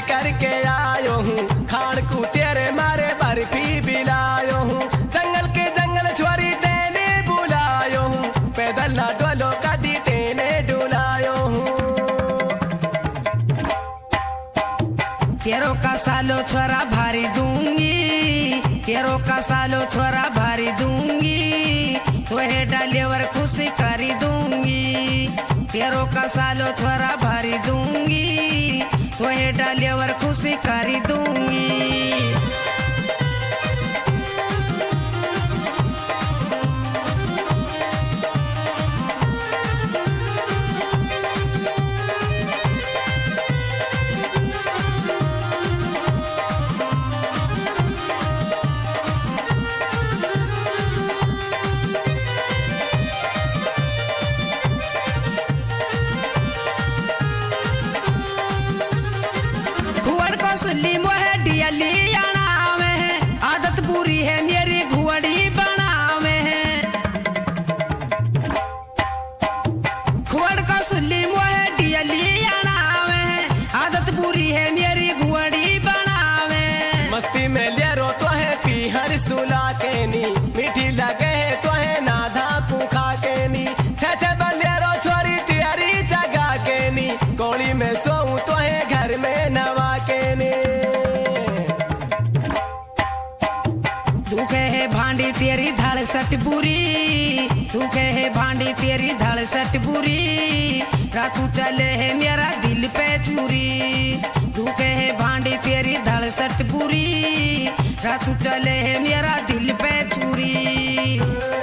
करके आयो हूँ, खान को तेरे मारे बर्फी भी लायो हूँ। जंगल के जंगल छोरी तेने बुलायो हूँ, पैदल ना डोलो कदी तेने डुलायो हूँ। तेरो का सालो छोरा भारी दूंगी, तेरो का सालो छोरा भारी दूंगी, तोहे डालेवर खुशी करी दूंगी। तेरो का सालो छोरा भारी दूंगी, तोहे डालेवर खुशी करी दूंगी। सुल्ली मोहे डियली आना में, आदत बुरी है मेरी घुवड़ी बनावे है। घुवड़ का सुल्ली मोहे डियली आना में, आदत बुरी है मेरी घुवड़ी बनावे। मस्ती में ले रो तो है पीहर सुला के नी, मीठी लगे तो है नाधा पुखा के नी। छे बले रो छोरी तियारी जगा के नी, कोड़ी में सोऊं तो है घर में नवा के नी। दुखे है भांडी तेरी धड़ सट बुरी, दुखे है भांडी तेरी धड़ सट बुरी, रातू चले है मेरा दिल पे छुरी। दुखे है भांडी तेरी धड़ सट बुरी, रातू चले है मेरा दिल पे छुरी।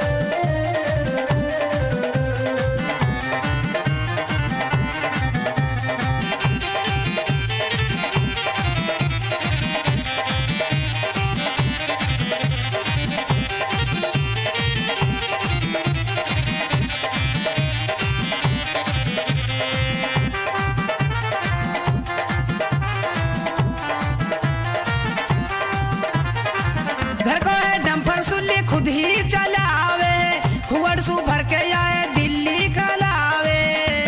घर को है डंपर सुल्ली खुद ही चलावे, खुवड़ सु भर के आए दिल्ली खलावे।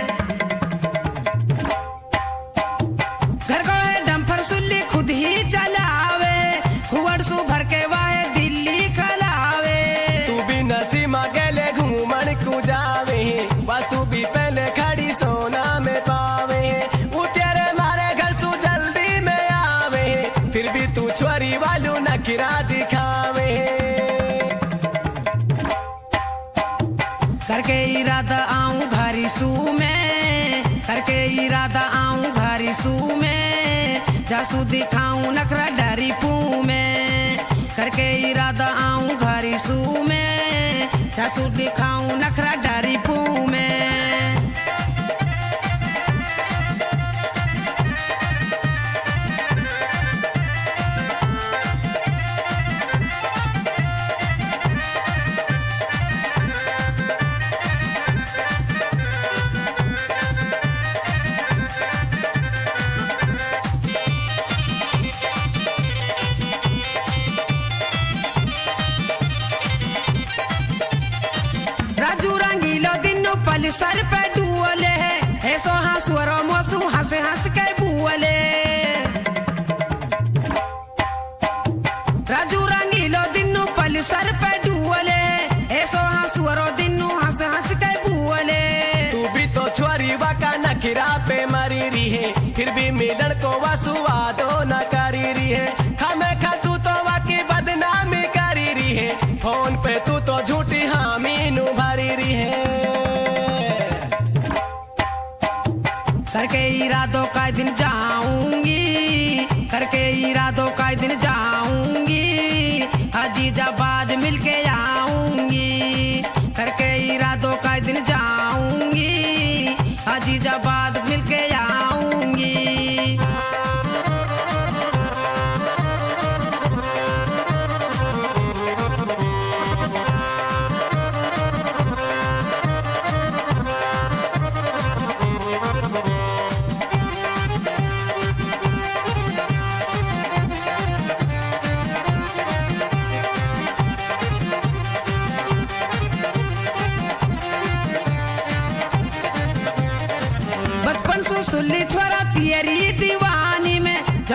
घर को है डंपर सुल्ली खुद ही चलावे, खुवड़ सु भर के वाए दिल्ली खलावे। तू भी नसीमा गेले घूमन को जावे, बसु भी पहले खड़ी सोना में पावे। वो तेरे मारे घर तू जल्दी में आवे, फिर भी तू छोरी वालू नखरा दिखावे। करके इरादा आऊं घरी सू में, करके इरादा आऊं घरी सू में, जासू दिखाऊं नखरा डरी पू में। करके इरादा आऊं घरी सू में, जासू दिखाऊं नखरा डरी पू में। राजू रंगीलो दिनो पल सर पे डुअले है, ऐसो हंसुरो मोसू हंस हंस के बुअले। राजू रंगीलो दिनो पल सर पे डुअले है, ऐसो हंसुरो दिनो हंस हंस के बुअले। तू भी तो छोरी वाका नखरा पे मरी रही है, फिर भी मिलन को वसुवादो न करी रही है। खामे खा तू तो वाकी बदनामी करी रही है, फोन पे तू तो झूठी हामी नु भरी रही है। करके इरादों का दिन जाऊंगी, करके इरादों का दिन जाऊंगी, अजीजाबाद मिलके आऊंगी। करके इरादों का दिन जाऊंगी, अजीजाबाद मिलके आऊंगी। सुल्ली छोरा तेरी दीवानी में,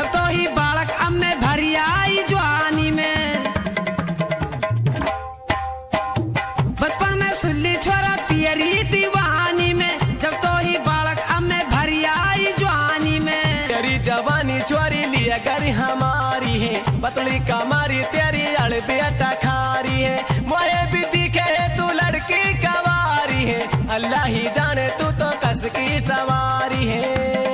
यारी हमारी है, पतली कमारी तेरी अड़बियटा खारी है। मोहे भी दिखे तू लड़की कवारी है, अल्लाह ही जाने तू तो कस की सवारी है।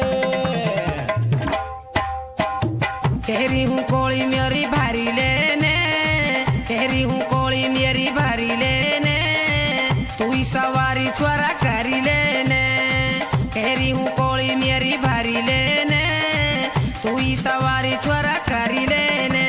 कह रही हूँ कोड़ी मेरी भारी लेने, कह रही हूँ कोड़ी मेरी भारी लेने, तू ही सवारी छोरा करी लेने। कह रही हूँ कोड़ी मेरी भारी लेने, तू ही सवारी छोरा करी लेने।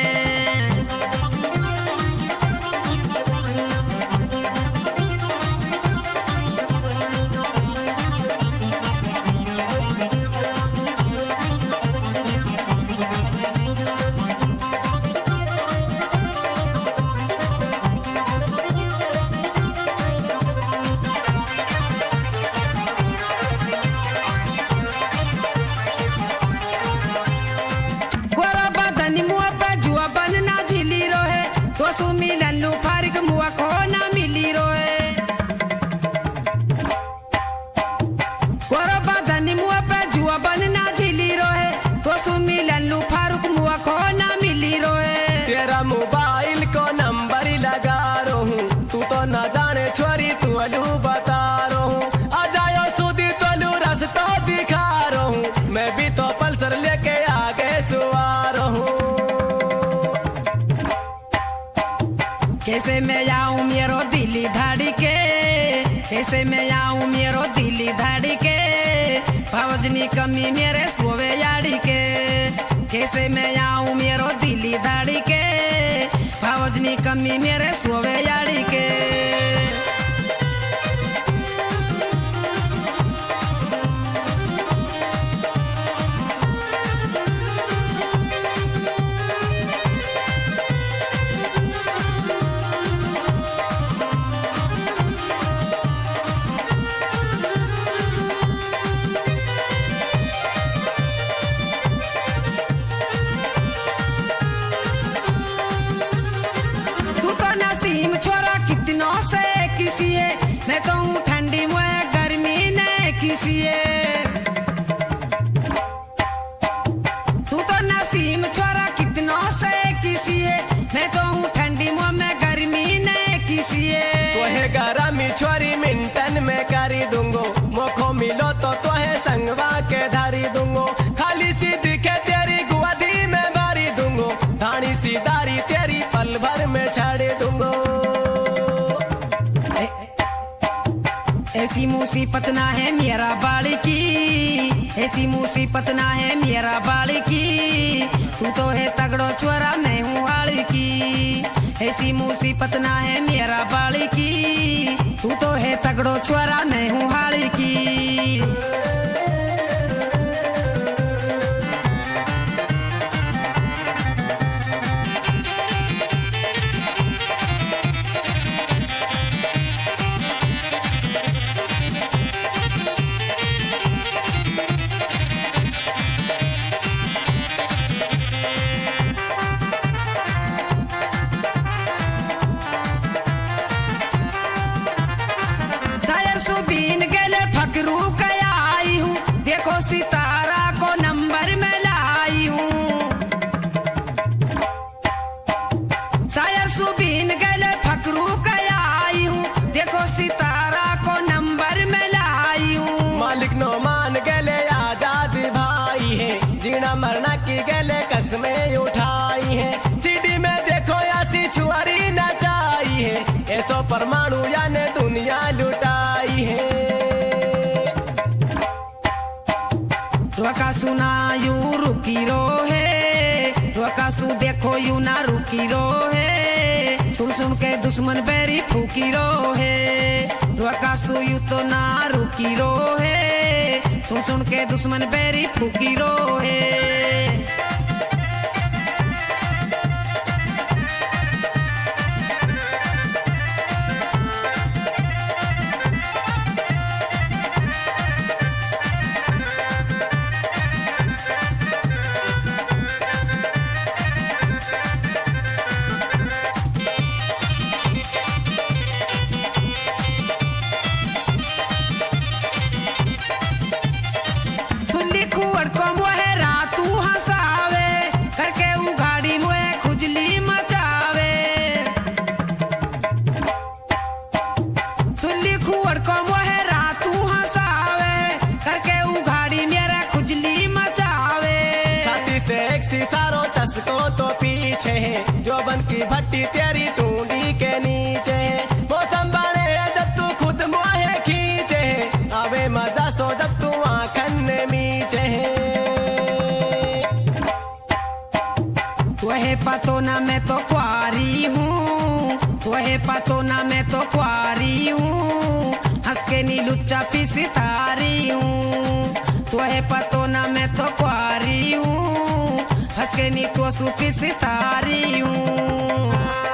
तो मिलन लू फारिक मुआ को ना मिली रोए, गोरो बदनी मुआ पे जुआ बनना झिली रोए, तो मिलन लू फारुक मुआ को ना मिली रोए। तेरा मोबाइल को नंबर लगा रो हूँ, तू तो ना जाने छोरी तू अलू बता रो हूँ। आ जाओ सुधी तोलू रास्ता दिखा रो हूँ, मैं भी तो पल्सर लेके आगे सुवार हूँ। कैसे मैं आऊं मेरो दिल्ली धाड़ी के, कैसे मैं आऊं मेरो दिल्ली धाड़ी के, भावजनी कमी मेरे सोवे याड़ी के। कैसे मैं आऊं मेरो दिल्ली धाड़ी के, भावजनी कमी मेरे सोवे याड़ी के। नसीम छोरा कितनों से किसी है, मैं तो हूँ ठंडी मुझे गर्मी ने किसी है। तू तो नसीम छोरा कितनों से किसी है, मैं तो हूँ ठंडी मुझे गर्मी ने किसी है। तोहे गरमी छोरी मिंटन में करी दूंगो, मोखो मिलो तो तोहे संगवा के धारी दूंगो। खाली सी दिखे तेरी गुआदी में बारी दूंगो, धानी सी दारी तेरी पल भर में छाड़ी दूंगो। ऐसी मुसीबत ना है मेरा बाली की, ऐसी मुसीबत ना है मेरा बाली की, तू तो है तगड़ो छोरा मैं हूँ हाली की। ऐसी मुसीबत ना है मेरा बाली की, तू तो है तगड़ो छोरा मैं हूँ हाली की। सुबीन गले फकरू कया आई हूँ, देखो सितारा को नंबर में लाई हूँ। शायर सुबीन गले फकरू कया आई हूँ, देखो सितारा को नंबर में लाई हूँ। मालिक नो मान गले आजाद भाई है, जीना मरना की गले कसमें उठाई है। सीडी में देखो ऐसी छुआरी नचाई है, ऐसो परमाणु याने दुनिया लुटाई है। रोका सुना यू रुकी रो है, रोका सु देखो यू ना रुकी रो है, सुन सुन के दुश्मन बेरी फूकी रो है। रोका सु यू तो ना रुकी रो है, सुन सुन के दुश्मन बेरी फूकी रो है। करके वटी तेरी टूंडी के नीचे मौसम बने जब तू खुद मुहे खींचे आवे मजा सो जब तू आँखन मीचे तुहे पतो ना मैं तो कुआरी हूँ, तुहे पतो ना मैं तो कुआरी हूँ, हंस के नी लुच्चा पी सितारी हूँ। तुहे पतो ना मैं तो कुआरी हूँ, हंस के नी तो सूफी सितारी हूँ।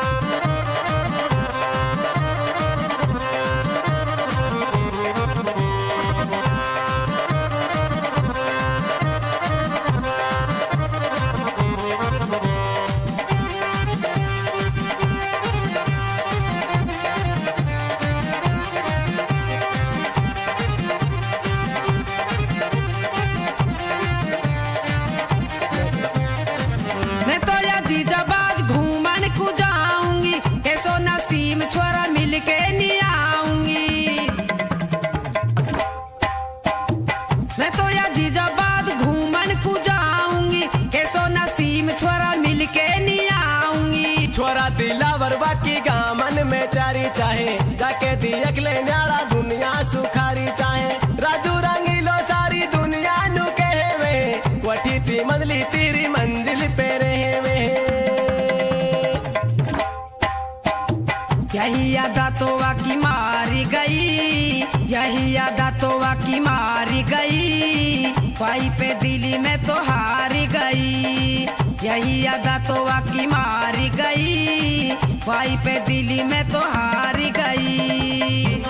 नसीम छोरा मिलके नहीं आऊंगी मैं तो या जीजाबाद घूमन को जाऊंगी कैसो नसीम छोरा मिलके नहीं आऊंगी। छोरा दिलावर बाकी गामन में चारी चाहे जाके दियक ले न्याड़ा दुनिया सुखारी चाहे राजू रंगीलो सारी दुनिया नु कहे वे वठी ती मंजिली तेरी मंजिल पे रहे वे यही यादा तो वाकी मारी गई, यही यादा तो वाकी मारी गई, पाई पे दिल्ली में तो हारी गई। यही यादा तो वाकी मारी गई, पाई पे दिल्ली में तो हारी गई।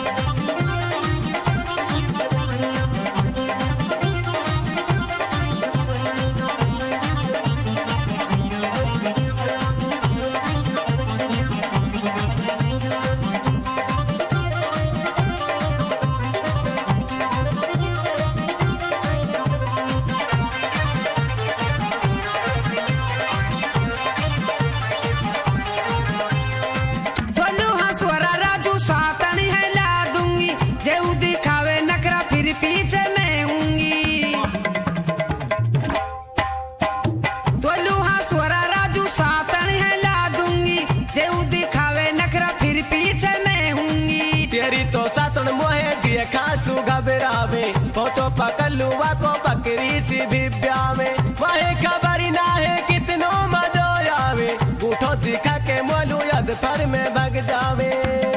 पीछे मैं हूंगी तो लूहा स्वरा राजू सातन है ला दूंगी देव दिखावे नखरा फिर पीछे मैं हूंगी। तेरी तो सातन मोहे दिए खासू घबरावे पहुंचो पकलुआ को बकरी सी भी ब्यावे वही खबर ना है कितनो मजो आवे उठो दिखा के मोलू यद पर में भग जावे।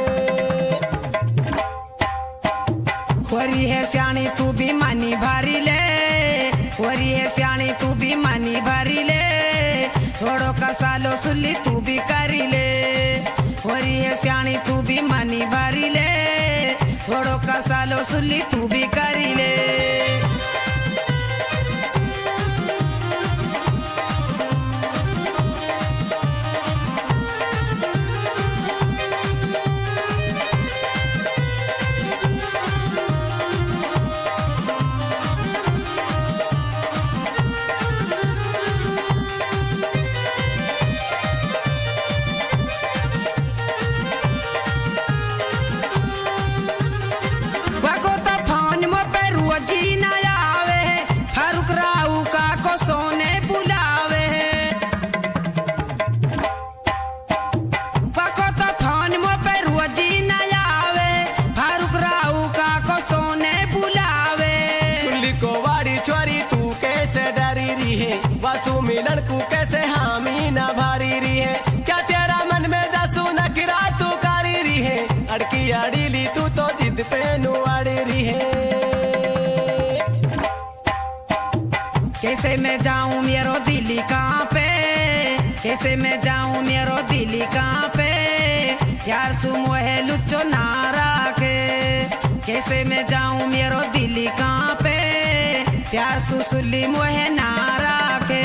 वरी है सियाणी तू भी मानी भारी ले, वरी है सियाणी तू भी मानी भारी ले, थोड़ो कसालो सुली तू भी करी ले। वरी है सियाणी तू भी मानी भारी ले, थोड़ो कसालो सुली तू भी करी ले। सोने बुलावे पको तो फोन मो पे रोजी न आवे फारूक राव का को सोने बुलावे। कुल्ली को वाड़ी छोरी तू कैसे डरी रही है वासु मिलन को कैसे हामी ना भारी रही है क्या तेरा मन में जासू नखरा तू कारी रही है अड़की अड़ी ली तू तो जिद पे नुआड़ी रही है। कैसे मैं जाऊं मेरो दिल्ली कहाँ पे, कैसे मैं जाऊं मेरो दिल्ली कहाँ पे, यार सुमो है लुच्चो नारा के। कैसे मैं जाऊं मेरो दिल्ली कहाँ पे, प्यार सुसुली मोहे नारा के।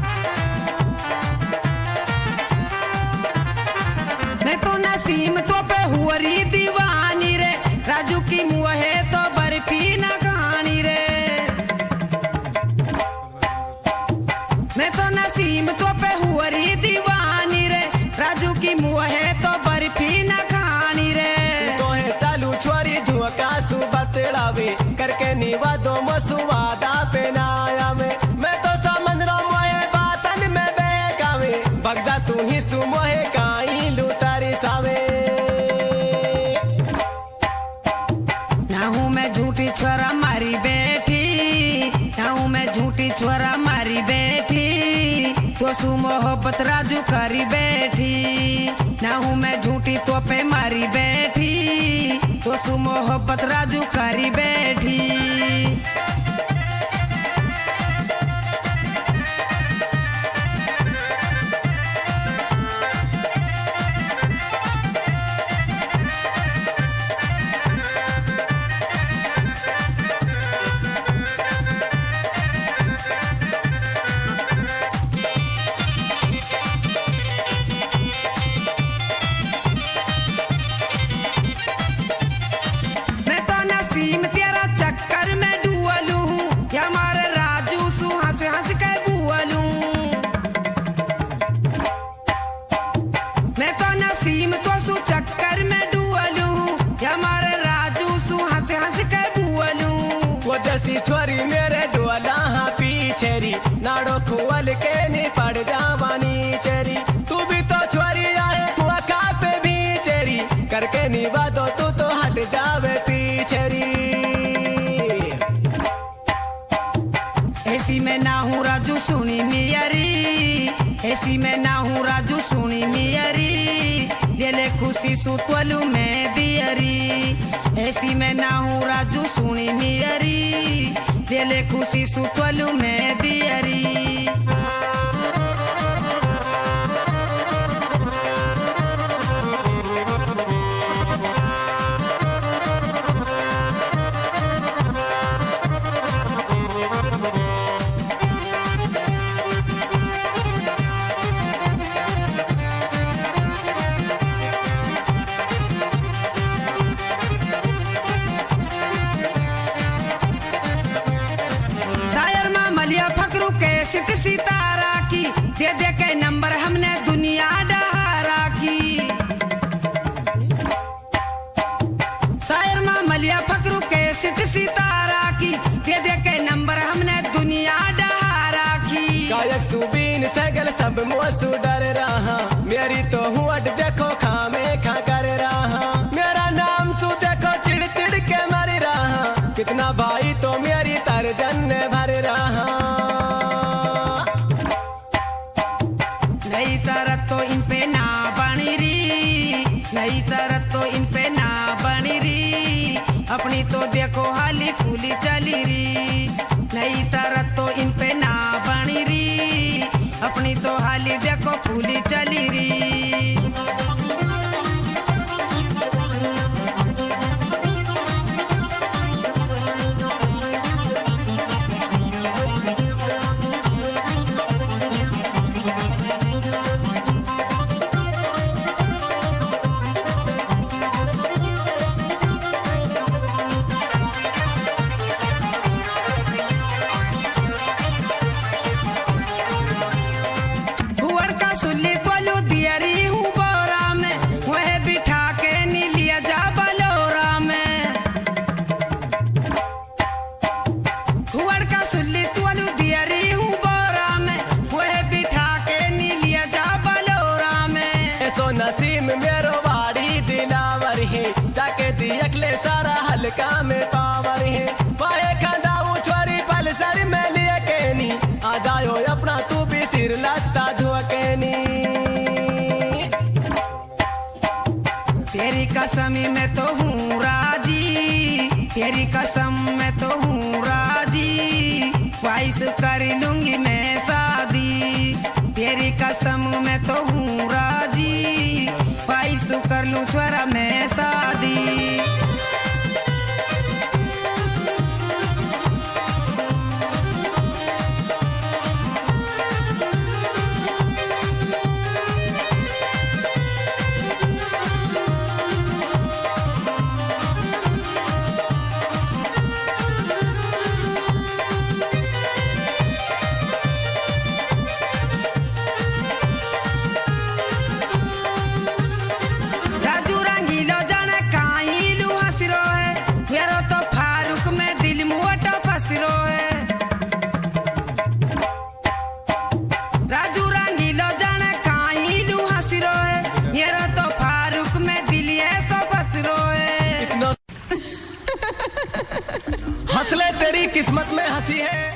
नसीम तो तू ही सुमोहे काई लुतारी सावे। ना हूँ मैं झूठी छोरा मारी बैठी, ना हूँ मैं झूठी छोरा मारी बैठी, तो सु मोहब्बत राजू करी बैठी। ना हूँ मैं झूठी तो पे मारी बैठी, तो सु मोहब्बत राजू करी बैठी। नसीम तेरा चक्कर में डुअलू, या मारे राजू सु हंस हंस के बुअलू। मैं तो नसीम तो सु चक्कर में डुअलू, या मारे राजू सु हंस हंस के बुअलू। वो जैसी छोरी मेरे डोला हाँ पीछेरी, नाड़ो खुअल के नहीं पड़ जावानी चेरी। तू भी तो छोरी आए हुआ खा पे भी चेरी, करके नहीं वादो तू तो हट जावे पीछेरी। ऐसी में ना हूँ राजू सुनी मियरी, ऐसी में ना हूँ राजू सुनी मियरी, ले ले खुशी सुतवलू में दियरी। ऐसी में ना हूँ राजू सुनी मियरी, ले ले खुशी सुतवलू में दियरी। मलिया फकरू के सिट सितारा की, दे दे के नंबर हमने दुनिया डहारा की। शायर माँ मलिया फकरू के सिट सितारा की, दे दे के नंबर हमने दुनिया डहारा की। गायक सुबीन सगल सब मोसू डर रहा, मेरी तो हूँ अट देखो खामे खा कर रहा। मेरा नाम सु देखो चिड़ चिड़ के मर रहा, कितना भाई तो मेरी तरजन भर रहा। नई तरह तो इन पे ना बनी री, नई तरह तो इन पे ना बनी री, अपनी तो देखो हाली फूली चली री। नई तरह तो इन पे ना बनी री, अपनी तो हाली देखो फूली चली री। सुल्ली कोलू दियरी हूँ बोरा में, वह बिठा के नी लिया जा बलोरा में। हुआड़ का सुल्ली कोलू दियरी हूँ बोरा में, वह बिठा के नी लिया जा बलोरा में। ऐसो नसीम मेरो वाड़ी दिलावर है, जाके दियकले सारा हल्का में पावर है। पाए खंडाऊ छोरी पलसर में लिए के नी, आ जायो अपना तू भी सिर लत्ता धुआकेनी। तेरी कसम में तो हूँ राजी, तेरी कसम में तो हूँ राजी, ख्वाहिश कर लूंगी मैं शादी। तेरी कसम में तो हूँ राजी, ख्वाहिश कर लूं छोरा मैं शादी। राजू रंगीलो किस्मत में हंसी है।